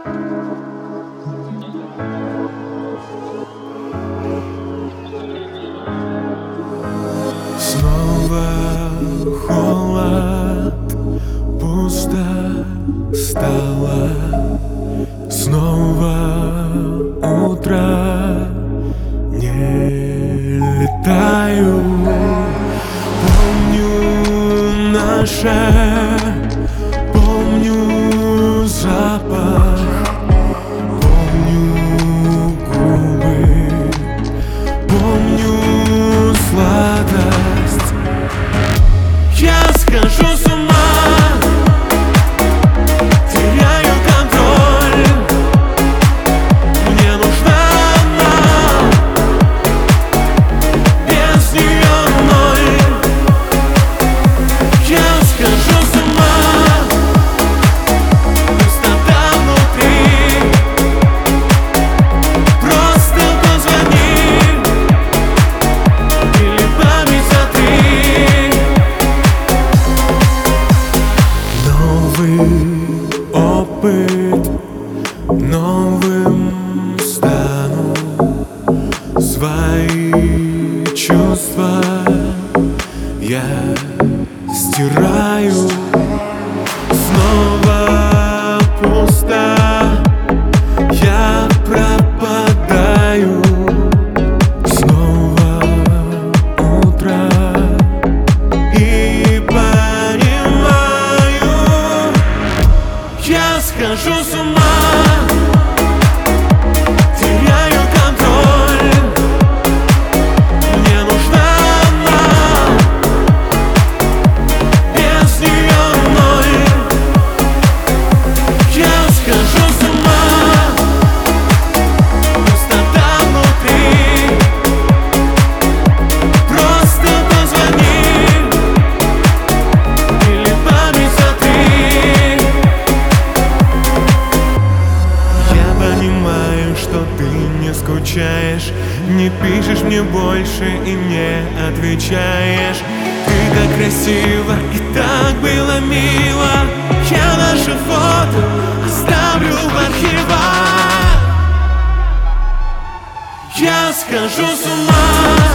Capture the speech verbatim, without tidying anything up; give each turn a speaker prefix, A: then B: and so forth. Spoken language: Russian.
A: Снова холод, пусто стало. Снова утро, не летаю. Помню наше, помню запах, помню губы, помню сладость. Я схожу с ума, теряю контроль. Мне нужна она, без нее ноль. Я схожу с ума, пустота внутри. Просто позвони, или память затри. Новый опыт, новым стану. Свои чувства я стираю. Снова пусто, я пропадаю. Снова утро, и понимаю, я схожу с ума, теряю контроль. Мне нужна она, без нее ноль. Я схожу с ума, пустота внутри. Просто позвони, или память затри. Я понимаю, что ты не скучаешь, не пишешь мне больше и не отвечаешь. Ты так красиво и так было мило. Я наши фото оставлю в архивах. Я схожу с ума.